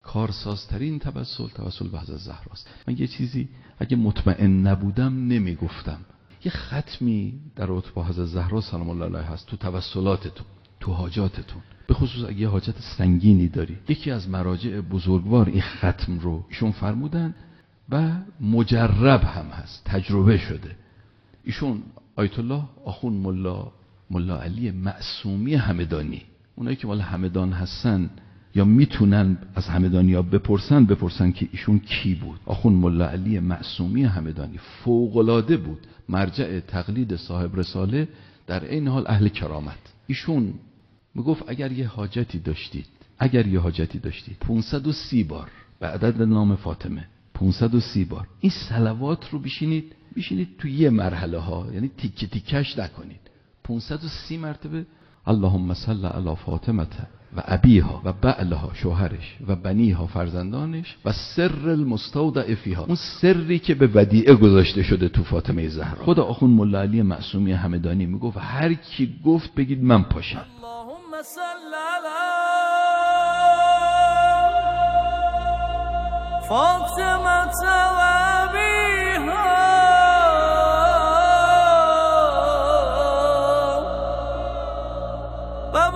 کارسازترین توسل به حضرت زهراست. من یه چیزی اگه مطمئن نبودم نمیگفتم. یه ختمی در رابطه با حضرت زهرا سلام الله علیها هست تو توسلاتتون، تو حاجاتتون، به خصوص اگه یه حاجت سنگینی داری. یکی از مراجع بزرگوار این ختم رو ایشون فرمودن و مجرب هم هست، تجربه شده. ایشون آیت الله آخوند ملا علی معصومی همدانی، اونایی که مال همدان هستن یا میتونن از همدانی‌ها بپرسن که ایشون کی بود. آخوند ملا علی معصومی همدانی فوق‌العاده بود، مرجع تقلید صاحب رساله، در این حال اهل کرامت. ایشون میگفت اگر یه حاجتی داشتید 530 بار به عدد نام فاطمه، 530 بار این صلوات رو بشینید تو یه مرحله ها، یعنی تیکه تیکش نکنید. 530 مرتبه اللهم صل علی فاطمه و ابیها و بعلها شوهرش و بنیها فرزندانش و سر المستودع فیها، اون سری که به ودیعه گذاشته شده تو فاطمه زهرا. خود آخوند ملا علی معصومی همدانی میگفت هر کی گفت بگید من پاشم. اللهم صل علی فاطمه و ابیها و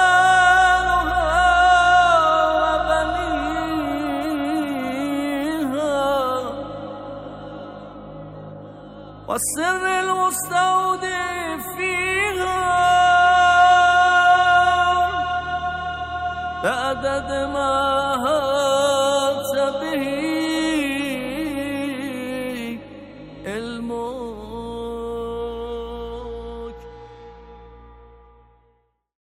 والسر المستودع فيها بعدد ما